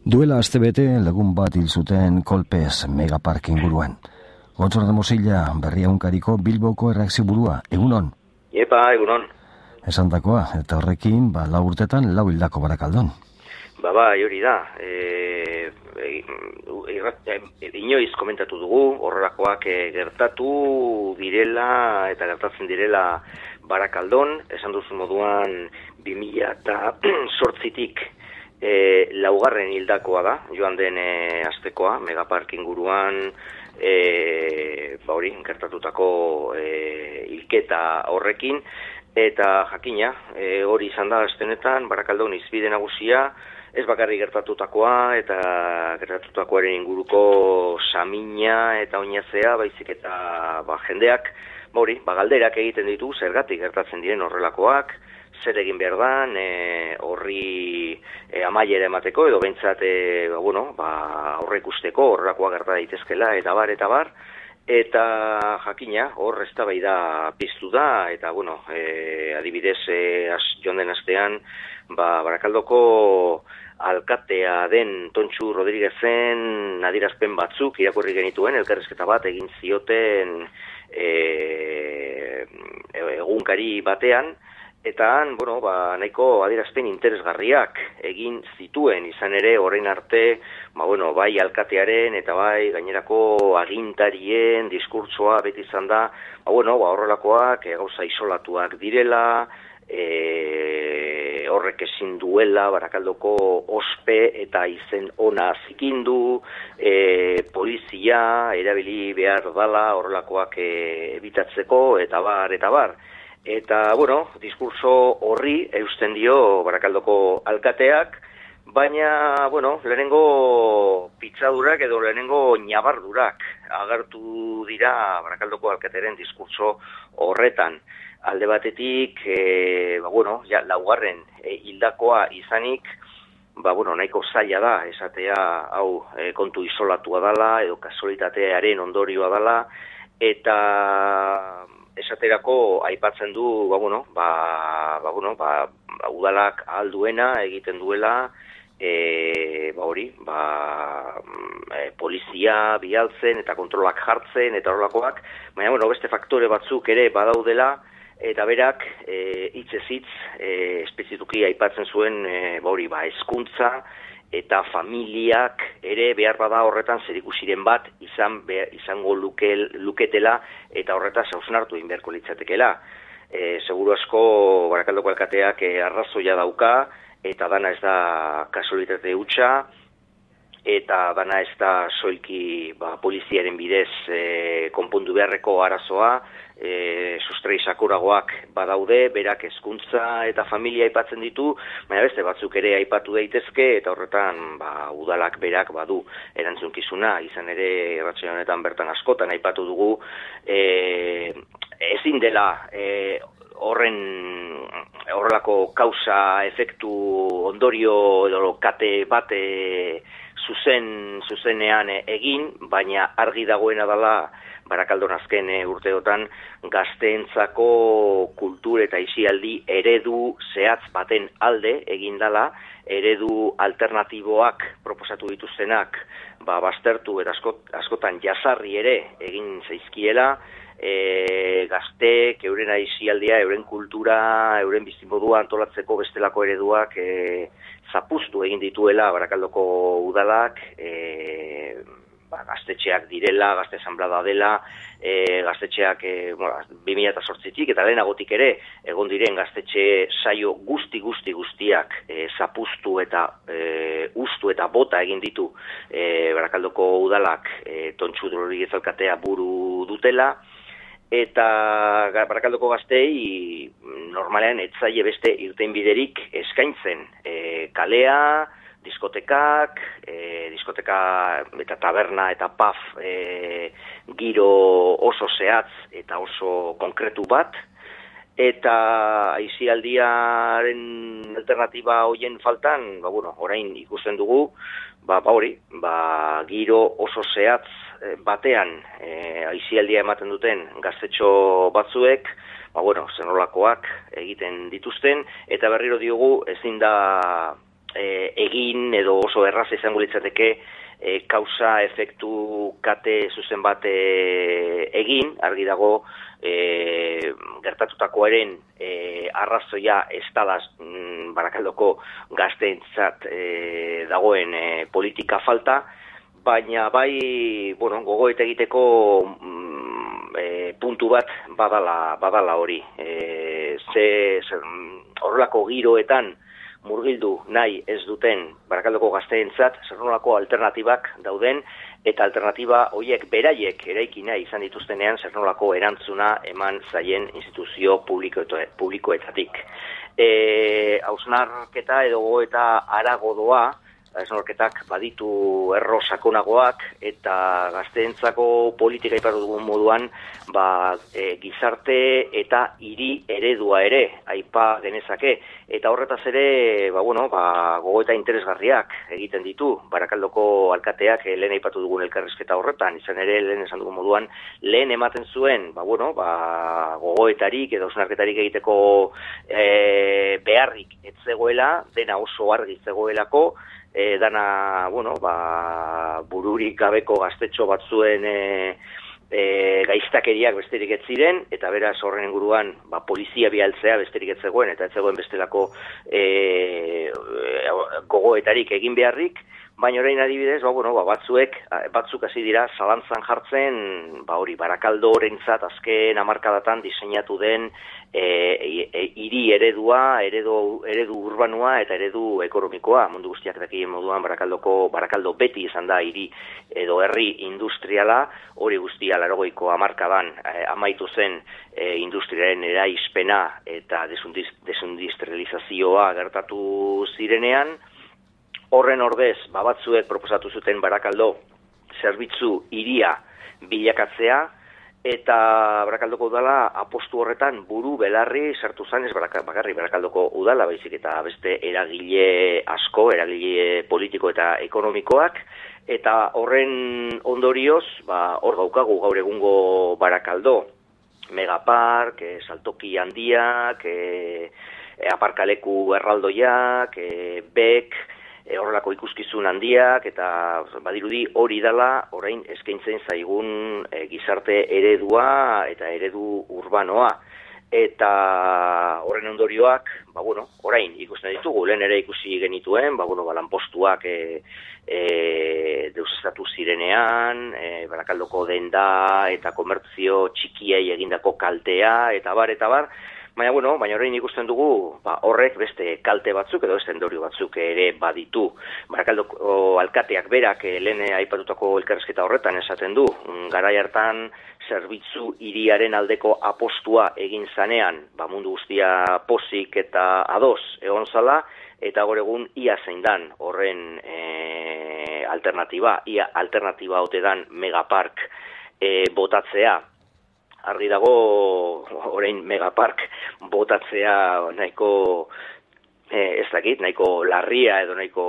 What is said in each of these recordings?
Duela astebete lagun bat hil zuten kolpez Megapark inguruan. Gontzalo de Mosilla, Berria Egunkariko Bilboko erreakzioburua, egunon? Epa, egunon. Esandakoa, eta horrekin, 4 urtetan 4 hildako Barakaldon. Hori da. Inoiz komentatu dugu, horrelakoak gertatu direla eta gertatzen direla Barakaldon, esan duzu moduan 2008tik laugarren hildakoa da, joan den astekoa, Megapark inguruan gertatutako hilketa horrekin, eta jakina, hori izan da astenetan, Barakaldon izbide nagusia, ez bakarrik gertatutakoa eta gertatutakoaren inguruko samina eta oinazea, baizik eta jendeak, galderak egiten ditu, zergatik gertatzen diren horrelakoak, zer egin behar dan, horri amaiera emateko, edo behintzat aurreikusteko horrelakoa gerta daitezkela, eta bar, eta jakina, hor eztabaida piztu da, eta adibidez, joan den astean, Barakaldoko alkatea den Tontxu Rodriguezen adierazpen batzuk irakurri genituen, elkarrizketa bat egin zioten egunkari batean, eta nahiko adierazpen interesgarriak egin zituen, izan ere orain arte, bai alkatearen eta bai gainerako agintarien diskurtsoa beti izan da, horrelakoak gauza isolatuak direla, horrek ezin duela Barakaldoko ospe eta izen ona zikindu, polizia erabili behar dala horrelakoak ebitatzeko, eta bar. Eta, diskurso horri eusten dio Barakaldoko alkateak, baina, lehenengo pitzadurak edo lehenengo ñabardurak agertu dira Barakaldoko alkatearen diskurso horretan. Alde batetik, laugarren hildakoa izanik, nahiko zaila da, esatea, hau, kontu isolatua dala, edo kasualitatearen ondorioa dala, eta esaterako aipatzen du, udalak alduena egiten duela, polizia bialtzen eta kontrolak jartzen eta horrelakoak, baina beste faktore batzuk ere badaudela, eta berak hitzez hitz espezituki aipatzen zuen hezkuntza eta familiak ere behar bada horretan zerikusiren bat izango luketela eta horretaz hausnartu egin beharko litzatekela. Seguru asko Barakaldoko alkateak arrazoia dauka, eta dana ez da kasualitate hutsa, eta dana ez da soilki poliziaren bidez konpondu beharreko arazoa, sustrai sakoragoak badaude, berak hezkuntza eta familia aipatzen ditu, baina beste batzuk ere aipatu daitezke, eta horretan udalak berak badu erantzunkizuna, izan ere irratsaio honetan bertan askotan aipatu dugu, ezin dela horrelako kausa, efektu, ondorio edo kate bate zuzenean egin, baina argi dagoena dela Barakaldon azken urteotan gazteentzako kultur eta aisialdi eredu zehatz baten alde egin dela, eredu alternatiboak proposatu dituztenak baztertu eta askotan jazarri ere egin zaizkiela, gazteek euren aisialdia, euren kultura, euren bizimodua antolatzeko bestelako ereduak zapuztu egin dituela Barakaldoko udalak, gaztetxeak direla, gazte asanblada dela, gaztetxeak 2008tik eta lehenagotik ere egon diren gaztetxe saio guztiak zapuztu eta ustu eta bota egin ditu Barakaldoko udalak Tontxu Rodriguez alkatea buru dutela, eta Barakaldoko gaztei normalean ez zaie beste irtenbiderik eskaintzen, kalea, diskoteka eta taberna eta pub giro oso zehatz eta oso konkretu bat, eta aisialdiaren alternatiba hoien faltan, orain ikusten dugu, giro oso zehatz batean aisialdia ematen duten gaztetxo batzuek, zenolakoak egiten dituzten, eta berriro diogu ezin da egin edo oso erraza izango litzateke kausa efektu kate zuzen bat egin, argi dago gertatutakoaren arrazoia ez dala Barakaldoko gazteentzat dagoen politika falta, baina bai, gogoeta egiteko puntu bat badala hori. Horrelako giroetan murgildu nahi ez duten Barakaldoko gazteentzat zer-nolako alternatibak dauden, eta alternatiba horiek beraiek eraiki nahi izan dituztenean zer-nolako erantzuna eman zaien instituzio publikoetatik. Hausnarketa edo gogoeta harago doa, hausnarketak baditu erro sakonagoak, eta gazteentzako politika aipatu dugun moduan, gizarte eta hiri eredua ere aipa genezake, eta horretaz ere gogoeta interesgarriak egiten ditu Barakaldoko alkateak lehen aipatu dugun elkarrizketa horretan, izan ere lehen esan dugun moduan lehen ematen zuen gogoetarik edo hausnarketarik egiteko beharrik ez zegoela, dena oso argi zegoelako, dana bururik gabeko gaztetxo batzuen gaiztakeriak besterik ez ziren, eta beraz horren inguruan polizia bialtzea besterik ez zegoen, eta ez zegoen bestelako gogoetarik egin beharrik, baina orain adibidez, batzuk hasi dira zalantzan jartzen, Barakaldorentzat azken hamarkadatan diseinatu den hiri eredua, eredu urbanoa eta eredu ekonomikoa. Mundu guztiak dakien moduan Barakaldo beti izan da hiri edo herri industriala, hori guztia 80ko hamarkadan amaitu zen industriaren eraispena eta desindustrializazioa gertatu zirenean. Horren ordez, batzuek proposatu zuten Barakaldo zerbitzu hiria bilakatzea, eta Barakaldoko udala apostu horretan buru belarri sartu zen, ez bakarri Barakaldoko udala, baizik eta beste eragile asko, eragile politiko eta ekonomikoak, eta horren ondorioz, hor daukagu gaur egungo Barakaldo, megapark, saltoki handiak, aparkaleku erraldoiak, bek, horrelako ikuskizun handiak, eta badirudi hori dela orain eskaintzen zaigun gizarte eredua eta eredu urbanoa. Eta horren ondorioak, orain ikusten ditugu, lehen ere ikusi genituen, lanpostuak deuseztatu zirenean, Barakaldoko denda eta komertzio txikiei egindako kaltea, eta bar, baina orain ikusten dugu, horrek beste kalte batzuk edo beste ondorio batzuk ere baditu. Barakaldoko alkateak berak lehen aipatutako elkarrizketa horretan esaten du, garai hartan zerbitzu hiriaren aldeko apostua egin zanean, mundu guztia pozik eta ados egon zala, eta gaur egun ia zein dan horren alternatiba ote dan megapark botatzea. Argi dago, orain megapark botatzea nahiko, nahiko larria edo nahiko,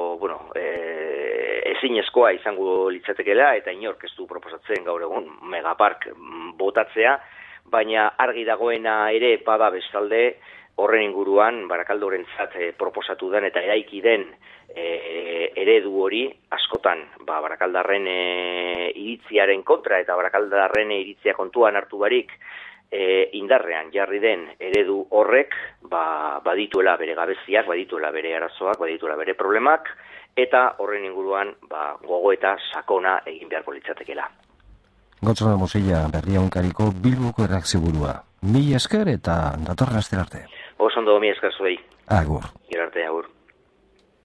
ezinezkoa izango litzatekeela, eta inork ez du proposatzen gaur egun megapark botatzea, baina argi dagoena ere bada bestalde horren inguruan Barakaldorentzat proposatu den eta eraiki den eredu hori askotan Barakaldarren iritziaren kontra eta Barakaldarren iritzia kontuan hartu barik indarrean jarri den eredu horrek badituela bere gabeziak, badituela bere arazoak, badituela bere problemak, eta horren inguruan gogoeta sakona egin beharko litzatekeela. Gotzone Mosilla, Berriaunkariko Bilboko erreakzioburua. Mila esker eta datorren astera arte. Oso ondo, mila esker zuei. Agur. Gero arte, agur.